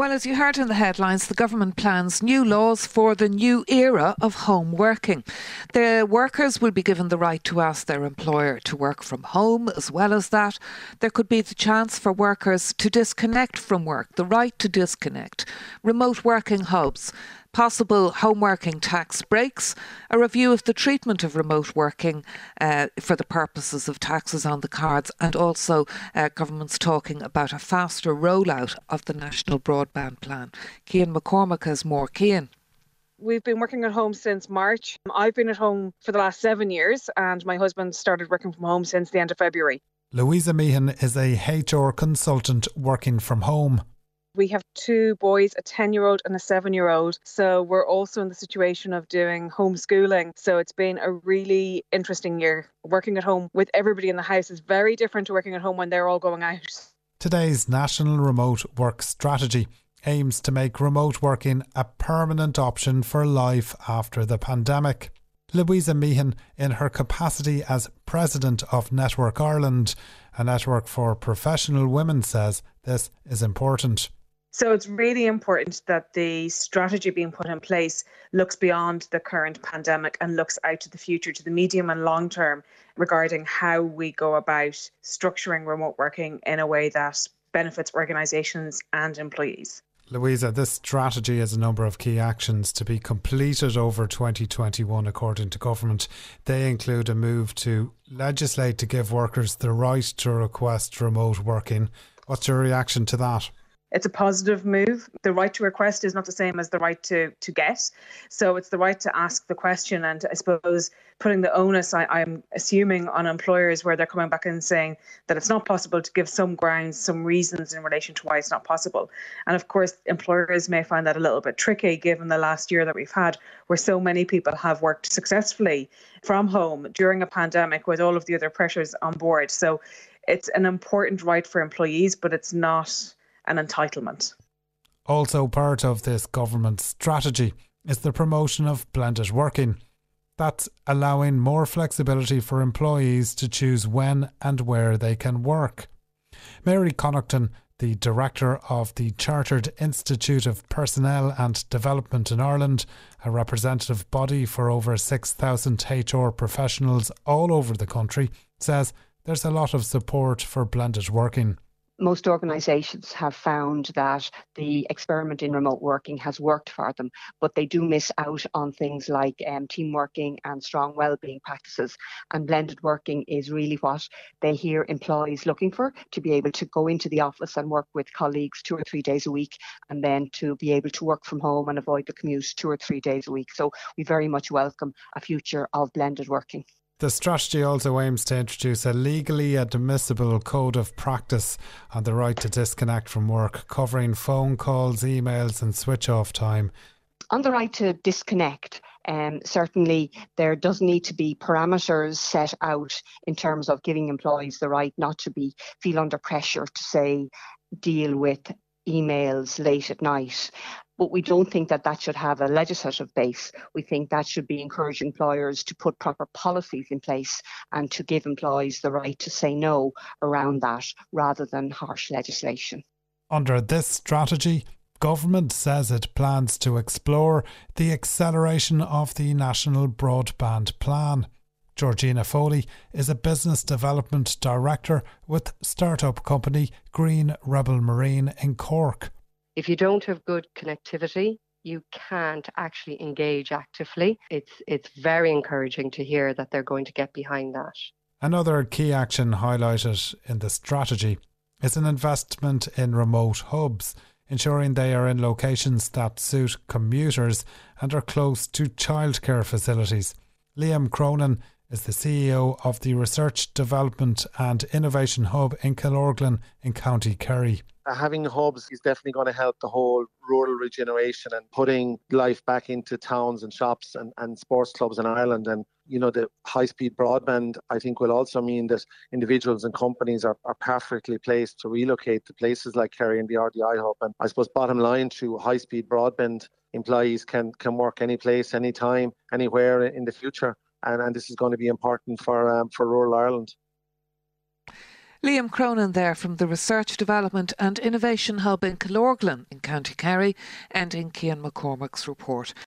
Well, as you heard in the headlines, the government plans new laws for the new era of home working. The workers will be given the right to ask their employer to work from home. As well as that, there could be the chance for workers to disconnect from work, the right to disconnect, remote working hubs, possible home working tax breaks, a review of the treatment of remote working for the purposes of taxes on the cards, and also government's talking about a faster rollout of the National Broadband Plan. Cian McCormack has more. Cian. We've been working at home since March. I've been at home for the last 7 years and my husband started working from home since the end of February. Louisa Meehan is a HR consultant working from home. We have 2 boys, a 10-year-old and a 7-year-old. So we're also in the situation of doing homeschooling. So it's been a really interesting year. Working at home with everybody in the house is very different to working at home when they're all going out. Today's National Remote Work Strategy aims to make remote working a permanent option for life after the pandemic. Louisa Meehan, in her capacity as President of Network Ireland, a network for professional women, says this is important. So it's really important that the strategy being put in place looks beyond the current pandemic and looks out to the future, to the medium and long term, regarding how we go about structuring remote working in a way that benefits organisations and employees. Louisa, this strategy has a number of key actions to be completed over 2021 according to government. They include a move to legislate to give workers the right to request remote working. What's your reaction to that? It's a positive move. The right to request is not the same as the right to get. So it's the right to ask the question, and I suppose putting the onus, I'm assuming, on employers where they're coming back and saying that it's not possible, to give some grounds, some reasons in relation to why it's not possible. And of course, employers may find that a little bit tricky given the last year that we've had, where so many people have worked successfully from home during a pandemic with all of the other pressures on board. So it's an important right for employees, but it's not an entitlement. Also part of this government strategy is the promotion of blended working. That's allowing more flexibility for employees to choose when and where they can work. Mary Connaughton, the director of the Chartered Institute of Personnel and Development in Ireland, a representative body for over 6,000 HR professionals all over the country, says there's a lot of support for blended working. Most organisations have found that the experiment in remote working has worked for them, but they do miss out on things like team working and strong wellbeing practices. And blended working is really what they hear employees looking for, to be able to go into the office and work with colleagues 2 or 3 days a week, and then to be able to work from home and avoid the commute 2 or 3 days a week. So we very much welcome a future of blended working. The strategy also aims to introduce a legally admissible code of practice on the right to disconnect from work, covering phone calls, emails and switch-off time. On the right to disconnect, certainly there does need to be parameters set out in terms of giving employees the right not to feel under pressure to, say, deal with emails late at night. But we don't think that should have a legislative base. We think that should be encouraging employers to put proper policies in place and to give employees the right to say no around that, rather than harsh legislation. Under this strategy, government says it plans to explore the acceleration of the National Broadband Plan. Georgina Foley is a business development director with startup company Green Rebel Marine in Cork. If you don't have good connectivity, you can't actually engage actively. It's very encouraging to hear that they're going to get behind that. Another key action highlighted in the strategy is an investment in remote hubs, ensuring they are in locations that suit commuters and are close to childcare facilities. Liam Cronin is the CEO of the Research, Development and Innovation Hub in Killorglin in County Kerry. Having hubs is definitely going to help the whole rural regeneration and putting life back into towns and shops and sports clubs in Ireland. And, you know, the high-speed broadband, I think, will also mean that individuals and companies are perfectly placed to relocate to places like Kerry and the RDI Hub. And I suppose bottom line, through high-speed broadband, employees can work any place, anytime, anywhere in the future. And this is going to be important for rural Ireland. Liam Cronin there from the Research Development and Innovation Hub in Killorglin in County Kerry, ending Cian McCormack's report.